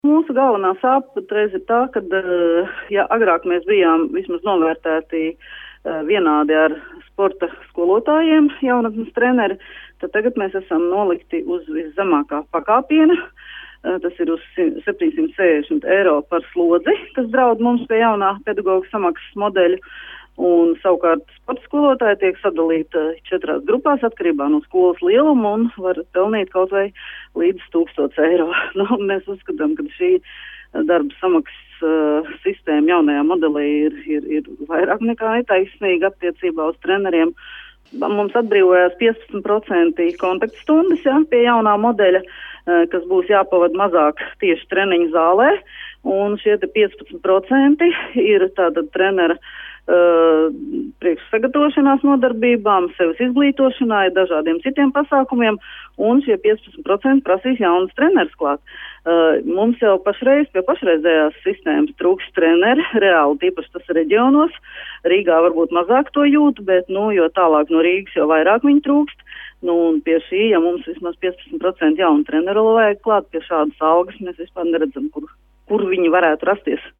Mūsu galvenā sāpe patreiz ir tā, ka, ja agrāk mēs bijām vismaz novērtēti vienādi ar sporta skolotājiem, jaunatnes treneri, tad tagad mēs esam nolikti uz viszemākā pakāpiena. Tas ir uz 760 eiro par slodzi, kas draud mums pie jaunā pedagoga samaksas modeļa. Un savukārt sporta skolotāji tiek sadalīti 4 grupās atkarībā no skolas lieluma un var pelnīt kaut vai līdz 1000 eiro. Mēs uzskatām, ka šī darba samaksas sistēma jaunajā modelī ir vairāk nekā netaisnīga attiecībā uz treneriem. Mums atbrīvojās 15% kontaktstundas pie jaunā modeļa, kas būs jāpavada mazāk tieši treniņu zālē. Un šie 15% ir tātad trenera priekšsagatavošanās nodarbībām, sevis izglītošanai, dažādiem citiem pasākumiem, un šie 15% prasīs jaunas treneris klāt. Mums jau pašreiz pie pašreizējās sistēmas trūkst treneri, reāli tīpaši tas reģionos. Rīgā varbūt mazāk to jūt, bet, jo tālāk no Rīgas jau vairāk viņi trūkst. Un pie šī, ja mums vismaz 15% jaunu treneru vajag klāt, pie šādas algas mēs vispār neredzam, kur viņi varētu rasties.